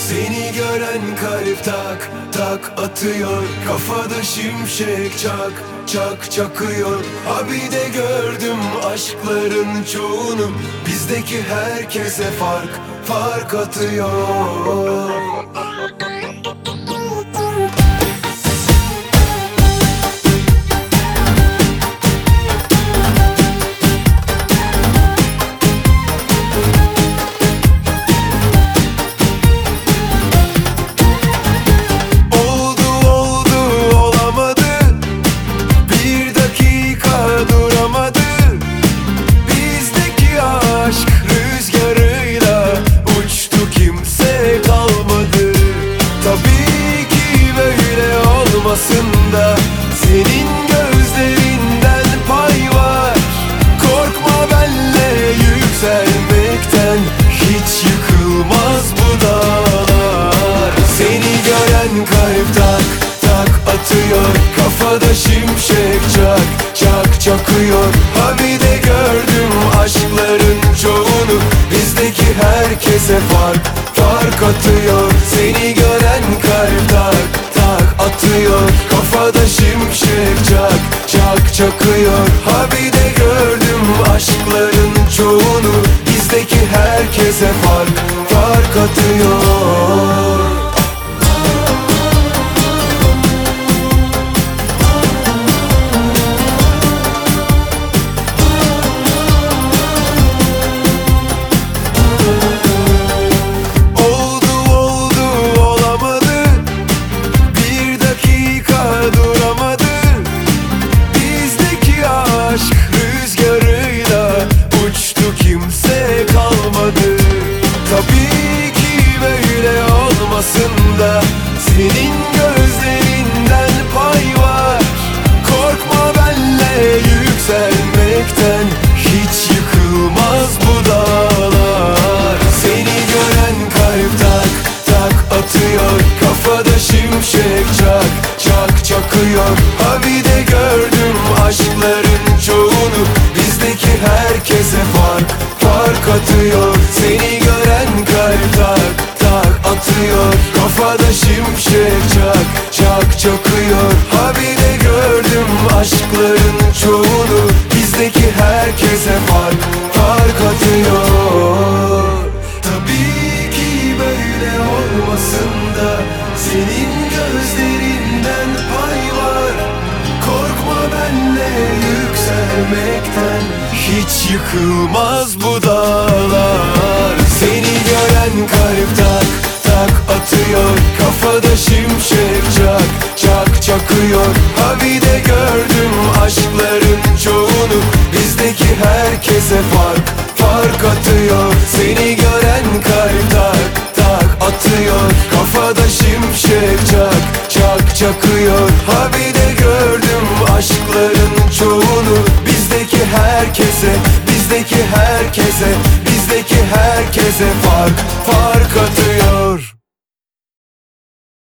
Seni gören kalp tak tak atıyor, kafada şimşek çak çak çakıyor. Abi de gördüm aşkların çoğunu, bizdeki herkese fark fark atıyor. Da senin gözlerinden pay var. Korkma benle yükselmekten, hiç yıkılmaz bu dağlar. Seni gören kalp tak tak atıyor, kafada şimşek çak çak çakıyor. Abi de gördüm aşkların çoğunu, bizdeki herkese fark fark atıyor. Seni gören kalp tak tak atıyor, kafada şimşek çak çak çakıyor. Abi de gördüm aşkların çoğunu, bizdeki herkese fark fark atıyor. Tabii ki böyle olmasın da senin gözlerinden pay var. Korkma benle yükselmekten, hiç yıkılmaz bu dağlar. Seni gören kalp tak tak atıyor, kafada şimşek çak çak çakıyor. Abi de gördüm aşkların çoğunu, bizdeki herkese fark fark atıyor. Seni gören kalp tak tak atıyor, kafada şimşek çak çak çakıyor. Abi de gördüm aşkların çoğunu, bizdeki herkese fark fark atıyor. Tabii ki böyle olmasın da senin gözlerinden pay var. Korkma benle yükselmekten, hiç yıkılmaz bu dağlar. Seni gören kalp tak tak atıyor, kafada şimşek çak çak çakıyor. Abi de gördüm aşkların çoğunu, bizdeki herkese fark fark atıyor. Seni gören kalp tak tak atıyor, kafada şimşek çak çak çakıyor. Abi de gördüm aşkların çoğunu, bizdeki herkese bizdeki herkese bizdeki herkese fark fark atıyor.